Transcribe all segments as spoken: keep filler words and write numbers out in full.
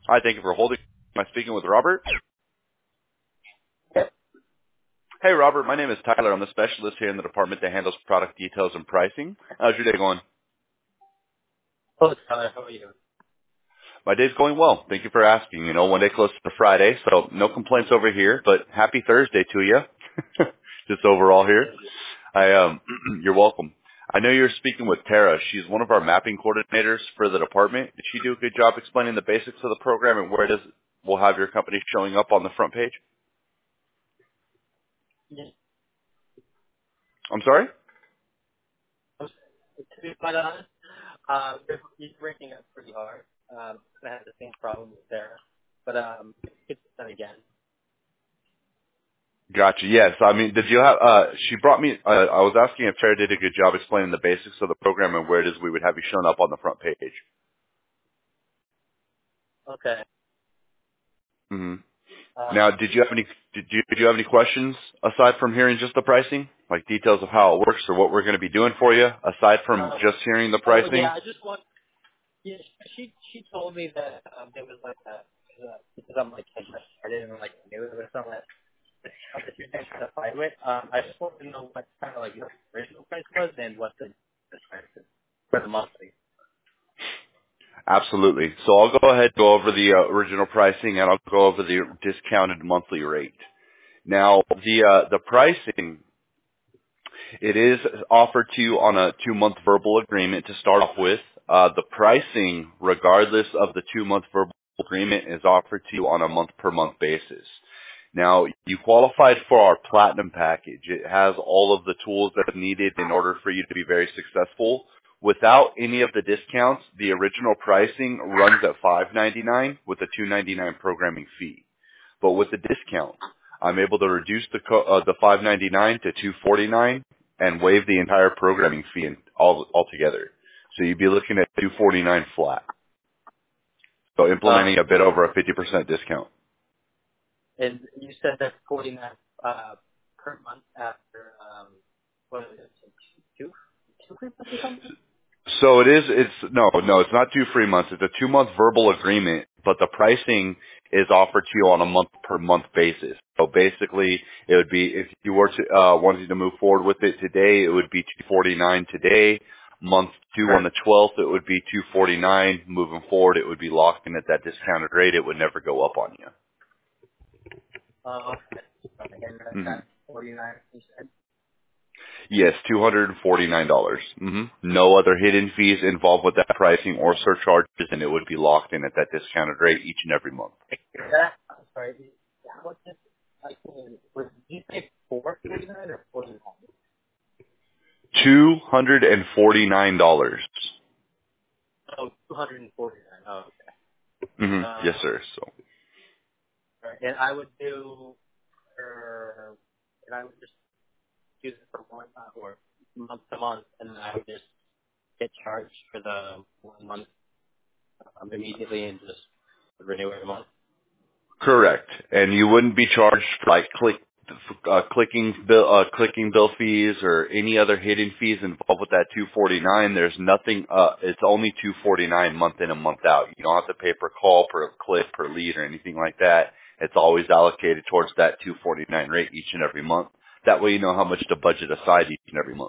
Hi, thank you for holding. Am I speaking with Robert? Yep. Hey, Robert. My name is Tyler. I'm the specialist here in the department that handles product details and pricing. How's your day going? Hello, Tyler. How are you? My day's going well. Thank you for asking. You know, one day close to Friday, so no complaints over here, but happy Thursday to you. Just overall here. I um you're welcome. I know you're speaking with Tara. She's one of our mapping coordinators for the department. Did she do a good job explaining the basics of the program and where it is we'll have your company showing up on the front page? Yes. I'm sorry? To be quite honest, um, you're, you're breaking up pretty hard. Um, I had the same problem with Sarah, but um, it's done again. Gotcha. Yes. I mean, did you have, uh, she brought me, uh, I was asking if Tara did a good job explaining the basics of the program and where it is we would have you shown up on the front page. Okay. hmm Now, Um, did you have any, did you, did you have any questions aside from hearing just the pricing? Like details of how it works or what we're going to be doing for you aside from uh, just hearing the oh pricing? yeah, I just want. Yeah, she she told me that um, there was like a uh, because I'm like I didn't even like knew it or something like that you're trying to fight with. Um, I just wanted to know what kind of like your original price was and what the, the price is for the monthly. Absolutely. So I'll go ahead and go over the uh, original pricing and I'll go over the discounted monthly rate. Now, the, uh, the pricing, it is offered to you on a two-month verbal agreement to start off with. Uh, the pricing, regardless of the two-month verbal agreement, is offered to you on a month-per-month basis. Now, you qualified for our platinum package. It has all of the tools that are needed in order for you to be very successful. Without any of the discounts, the original pricing runs at five ninety-nine with a two ninety-nine programming fee. But with the discount, I'm able to reduce the co- uh, the five ninety-nine to two forty-nine and waive the entire programming fee in, all altogether. So you'd be looking at two forty-nine flat. So Um, implementing a bit over a fifty percent discount. and you said that's forty nine uh per month after um what is it two two free months or something? So it is, it's, no, no, it's not two free months. It's a two month verbal agreement, but the pricing is offered to you on a month per month basis. So basically it would be, if you were to, uh, wanting to move forward with it today, it would be two forty-nine today. Month two on Sure. the twelfth, it would be two forty-nine. Moving forward, it would be locked in at that discounted rate. It would never go up on you. Uh, okay. Okay, and that's hmm at forty nine you said? Yes, two hundred forty-nine dollars. Mm-hmm. No other hidden fees involved with that pricing or surcharges, and it would be locked in at that discounted rate each and every month. That I'm sorry, how much is I can was did you say four forty nine or forty nine? two hundred forty-nine dollars. Oh, two hundred and forty nine. Oh, okay. Mm-hmm. Yes, Um sir. So all right. And I would do for and I would just use it for one uh, or month to month and then I would just get charged for the one month um, immediately and just renew every month. correct, and you wouldn't be charged for like click, uh, clicking bill, uh, clicking bill fees or any other hidden fees involved with that two forty-nine. There's nothing. Uh, it's only two forty-nine month in and month out. You don't have to pay per call, per click, per lead, or anything like that. It's always allocated towards that two forty-nine rate each and every month. That way, you know how much to budget aside each and every month.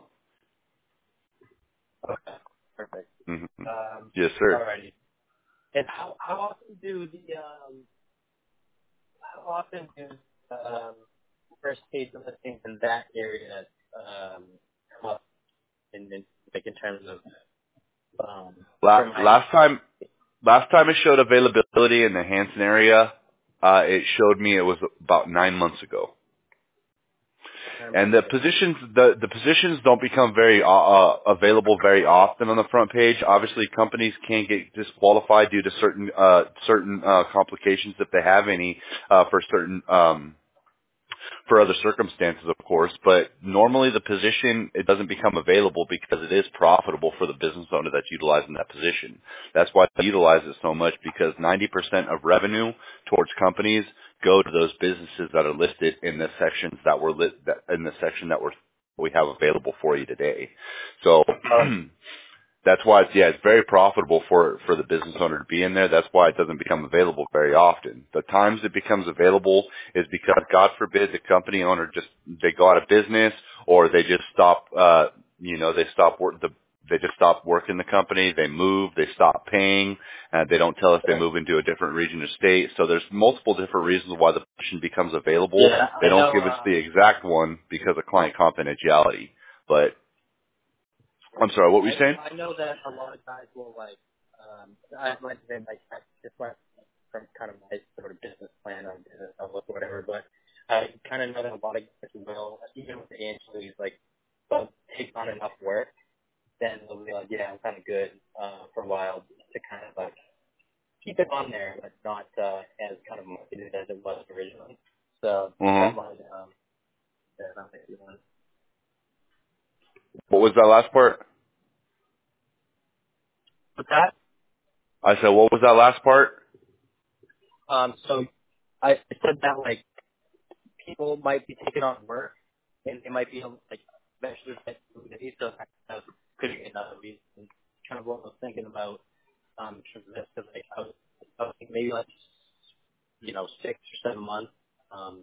Okay. Perfect. hmm Um Yes, sir. alrighty. And how how often do the um how often do um first page listings in that area um come up in, in like in terms of um for La- my last time, last time it showed availability in the Hanson area, uh, it showed me it was about nine months ago. term And the okay. positions, the, the positions don't become very uh, uh, available very often on the front page. Obviously, companies can get disqualified due to certain uh, certain uh, complications if they have any uh, for certain um, for other circumstances, of course. But normally, the position it doesn't become available because it is profitable for the business owner that's utilizing that position. That's why they utilize it so much because ninety percent of revenue towards companies go to those businesses that are listed in the sections that were lit that, in the section that we're we have available for you today. So That's why it's, yeah, it's very profitable for, for the business owner to be in there. That's why it doesn't become available very often. The times it becomes available is because, God forbid, the company owner just, they go out of business or they just stop, uh, you know, they stop work, the, they just stop working the company, they move, they stop paying, uh, they don't tell us they move into a different region or state. So there's multiple different reasons why the position becomes available. Yeah, They I don't know. give us Um, the exact one because of client confidentiality. But, I'm sorry, what were you I saying? I know that a lot of guys will like. Um, I went to like I just went from kind of my sort of business plan on business outlook or whatever, but I kind of know that a lot of guys will, even with the anchovies, like they'll take on enough work, then they'll be like, yeah, I'm kind of good uh, for a while to kind of like keep it on there, but not uh, as kind of marketed as it was originally. So Uh-huh. that might um, yeah, that might be one. What was that last part? But that I said, what was that last part? um, so I said that like people might be taking on work, and they might be like eventually get busy, so that kind of could be another reason. Kind of what I was thinking about um, in terms of this, because like I was, I was thinking maybe like you know six or seven months um,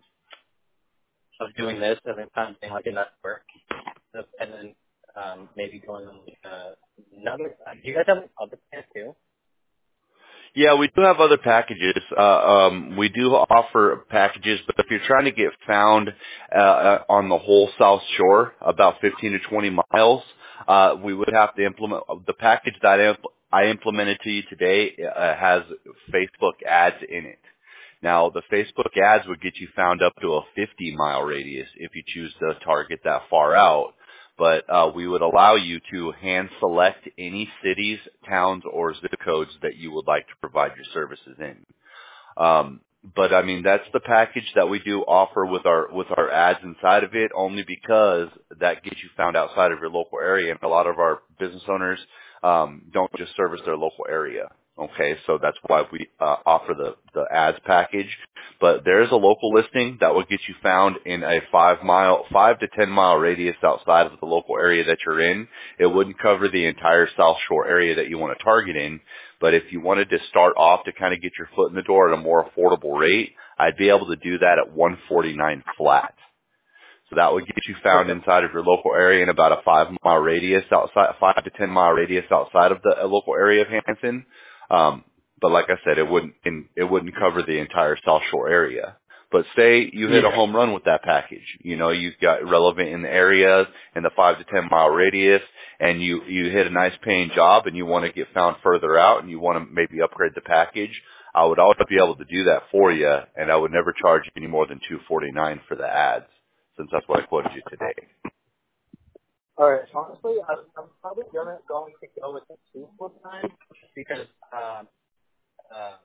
of doing this, and then kind of doing like enough work, so, and then um, maybe going on like uh, another. Uh, do you guys have like, other plans too? Yeah, we do have other packages. Uh, um, we do offer packages, but if you're trying to get found uh, uh, on the whole South Shore, about fifteen to twenty miles, uh, we would have to implement the package that I, impl- I implemented to you today. Uh, has Facebook ads in it. Now, the Facebook ads would get you found up to a fifty mile radius if you choose to target that far out. But uh, we would allow you to hand select any cities, towns, or zip codes that you would like to provide your services in. Um, but I mean, that's the package that we do offer with our with our ads inside of it, only because that gets you found outside of your local area, and a lot of our business owners um, don't just service their local area. Okay, so that's why we uh, offer the the ads package. But there is a local listing that will get you found in a five mile, five to ten mile radius outside of the local area that you're in. It wouldn't cover the entire South Shore area that you want to target in. But if you wanted to start off to kind of get your foot in the door at a more affordable rate, I'd be able to do that at one forty-nine flat. So that would get you found Okay. inside of your local area in about a five mile radius outside, five to ten mile radius outside of the uh, local area of Hanson. Um, but like I said, it wouldn't, in, it wouldn't cover the entire South Shore area. But say you hit a Yeah. home run with that package. You know, you've got relevant in the area in the five to ten mile radius, and you you hit a nice paying job, and you want to get found further out, and you want to maybe upgrade the package. I would always be able to do that for you, and I would never charge you any more than two forty nine for the ads, since that's what I quoted you today. All right. Honestly, I'm, I'm probably gonna going to go with the two full time because um, uh,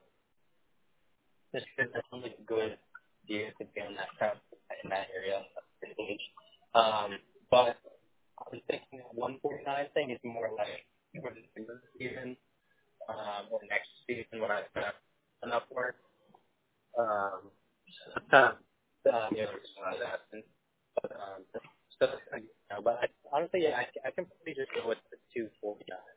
just because that's only a good deal to be on that kind of, in that area at this age. Um, but I was thinking the one forty-nine thing is more like for the season season um, or next season when I have enough work. Um, so that's kind of uh, you know, just what I was asking. But um, so, you know, but I, honestly, yeah, I, I can probably just go with the two forty-nine.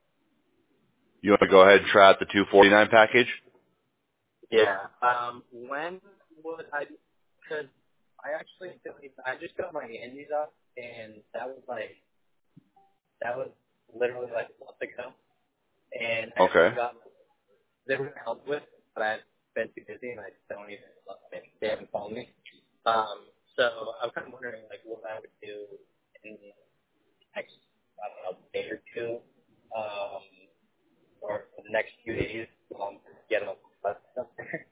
You want to go ahead and try out the two forty-nine package? Yeah. Um, when would I? Because I actually I just got my Andes up, and that was like that was literally like a month ago, and I Okay. actually got they were gonna help with, but I've been too busy, and I don't even they haven't called me. Um, so I'm kind of wondering like what I would do in the next I don't know day or two, um, or for the next few days um, to get a bus up there.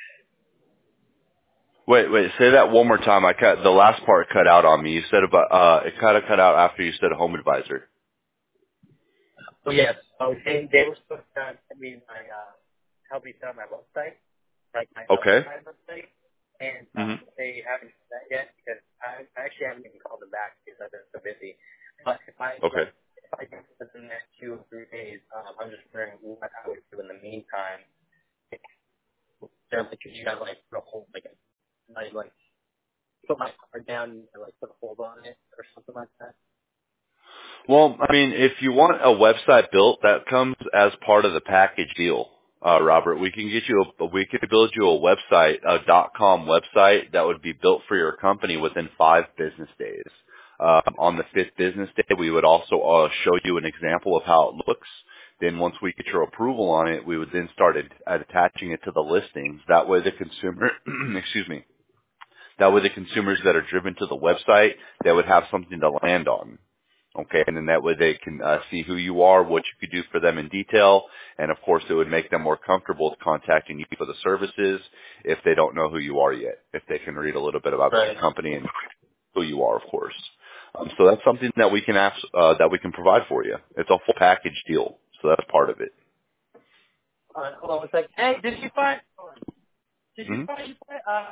Wait, wait, say that one more time. I cut, the last part cut out on me. You said about, uh, it kind of cut out after you said home advisor. So yes, so they, they were supposed to send me my uh, help me set up my website, like my Okay. upside website, and hmm um, they haven't done that yet because I, I actually haven't even called them back because I've been so busy. But if I Okay. like if I get this in the next two or three days, um, I'm just wondering what I would do in the meantime. Like, like could you guys like put a hold like a, like like put my card down and like put a hold on it or something like that? Well, I mean, if you want a website built, that comes as part of the package deal, uh, Robert. We can get you a, we could build you a website, a .com website that would be built for your company within five business days. Uh, on the fifth business day, we would also uh, show you an example of how it looks. Then once we get your approval on it, we would then start at, at attaching it to the listings. That way the consumer, excuse me, that way the consumers that are driven to the website, they would have something to land on. Okay, and then that way they can uh, see who you are, what you could do for them in detail, and of course it would make them more comfortable with contacting you for the services if they don't know who you are yet, if they can read a little bit about Right. your company and who you are, of course. Um, so that's something that we can ask, uh, that we can provide for you. It's a full package deal, so that's part of it. All right, hold on one second. Hey, did you find? Did you Mm-hmm. find? Uh,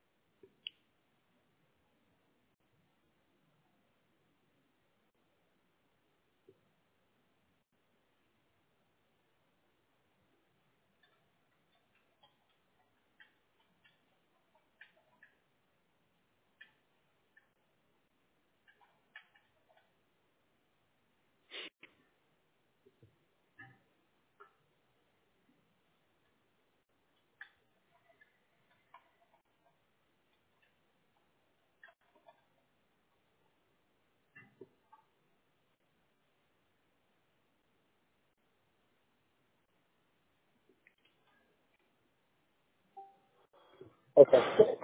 okay.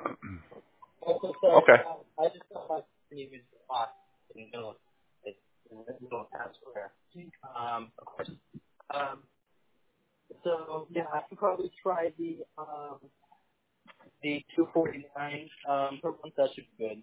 Also, sorry. Okay. Um, I just got my new box in the middle of it, in the middle of Times Square. Um, of course. Um, so yeah, I can probably try the um the two forty nine um per month. That should be good.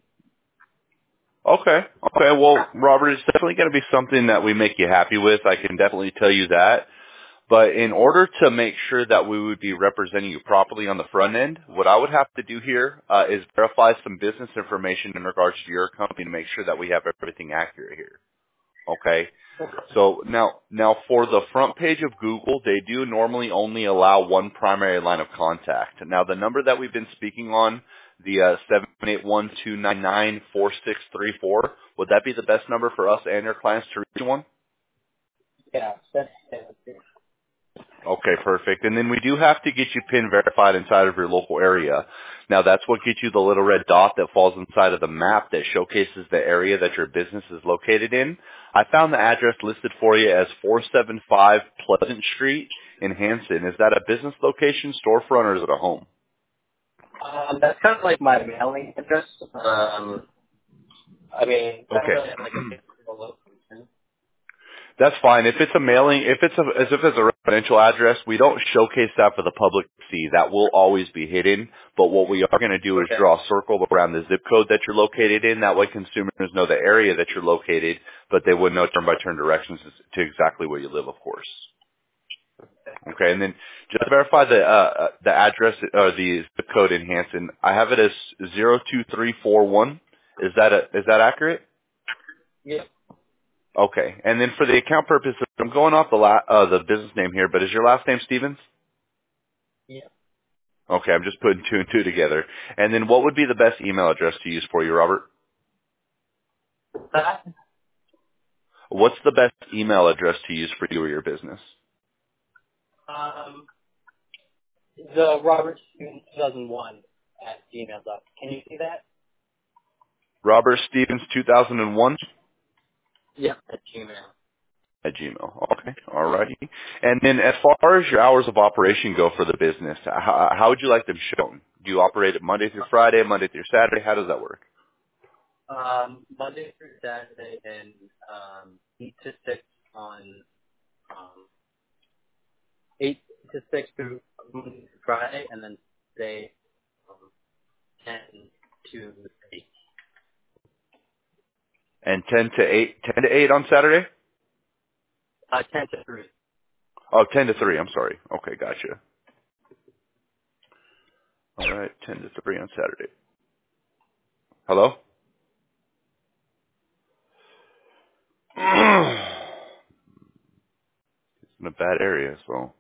Okay. Okay. Well, Robert, it's definitely going to be something that we make you happy with. I can definitely tell you that. But in order to make sure that we would be representing you properly on the front end, what I would have to do here uh, is verify some business information in regards to your company to make sure that we have everything accurate here. Okay. So now, now for the front page of Google, they do normally only allow one primary line of contact. Now the number that we've been speaking on, the uh, seven eight one, two nine nine, four six three four, would that be the best number for us and your clients to reach one? Yeah, that's, that's good. Okay, perfect. And then we do have to get you PIN verified inside of your local area. Now that's what gets you the little red dot that falls inside of the map that showcases the area that your business is located in. I found the address listed for you as four seven five Pleasant Street in Hanson. Is that a business location, storefront, or is it a home? Um, that's kind of like my mailing address. Um, I mean, I don't Okay. really have like a physical location. That's fine. If it's a mailing, if it's a, as if it's a residential address, we don't showcase that for the public to see. That will always be hidden. But what we are going to do is Okay. draw a circle around the zip code that you're located in. That way consumers know the area that you're located, but they would know turn-by-turn directions as to exactly where you live, of course. Okay, and then just to verify the uh, uh, the address, uh, the zip code in Hanson, I have it as zero two three four one. Is that a, is that accurate? Yeah. Okay. And then for the account purposes, I'm going off the la- uh, the business name here, but is your last name Stevens? Yeah. Okay, I'm just putting two and two together. And then what would be the best email address to use for you, Robert? That, What's the best email address to use for you or your business? um, the Robert Stevens two thousand one at gmail dot com. Can you see that? Robert Stevens two thousand one Yeah. At Gmail. at Gmail. Okay, alrighty. And then as far as your hours of operation go for the business, how, how would you like them shown? Do you operate it Monday through Friday, Monday through Saturday? How does that work? Um, Monday through Saturday and um, eight to six on um, eight to six through Monday through Friday, and then Saturday um, ten to three. And ten to eight, ten to eight on Saturday? Uh, ten to three. Oh, ten to three, I'm sorry. Okay, gotcha. Alright, ten to three on Saturday. Hello? It's in a bad area, so